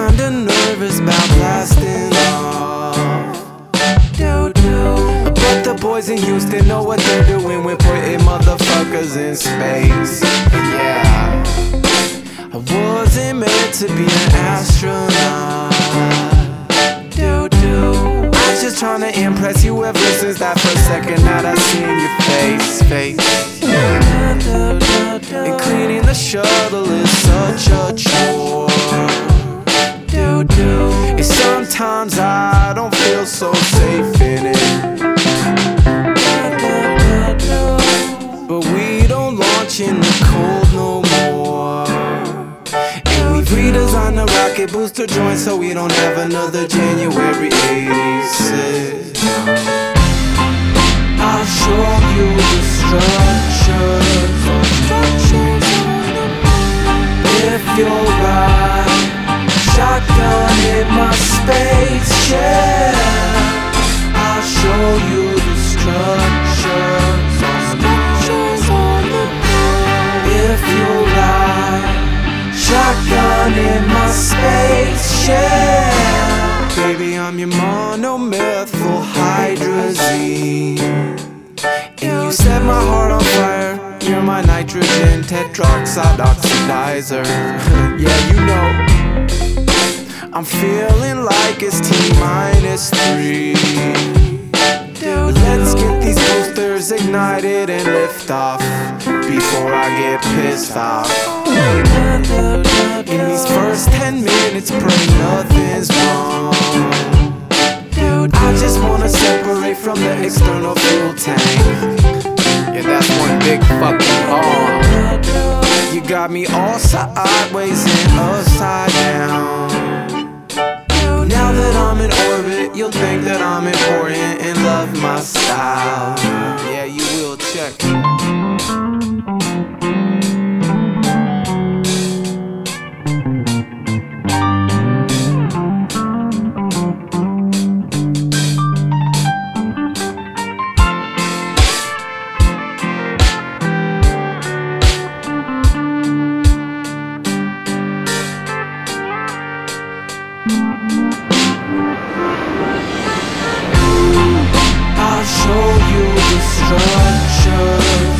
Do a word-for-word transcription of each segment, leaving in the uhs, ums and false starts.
kinda nervous about blasting off. But the boys in Houston know what they're doing. We're putting motherfuckers in space. Yeah, I wasn't meant to be an astronaut. I was just trying to impress you ever since that first second that I seen your face, face. And cleaning the shuttle is such a chore. And sometimes I don't feel so safe in it. But we don't launch in the cold no more. And we've redesigned the rocket booster joint so we don't have another January eighty-six. I'll show you the structures. If you're right, shotgun in my spaceship. I'll show you the structures. If you're right, shotgun in my spaceship. Baby, I'm your monomethyl hydrazine, and you set my heart on fire. You're my nitrogen tetroxide oxidizer. Yeah, you know I'm feeling like it's T minus three. Let's get these boosters ignited and lift off before I get pissed off. In these first ten minutes, pray nothing's wrong. I just wanna separate from the external fuel tank. Yeah, that's one big fucking bomb. You got me all sideways and upside down. Now that I'm in orbit, you'll think that I'm important and love my style. Yeah, you will. Check. I'll show you the structures.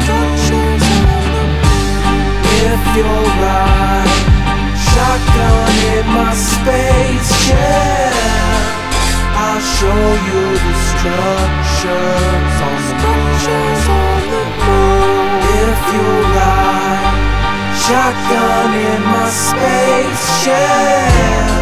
If you're right, shotgun in my spaceship. I'll show you the structures on the moon. If you're right, shotgun in my spaceship.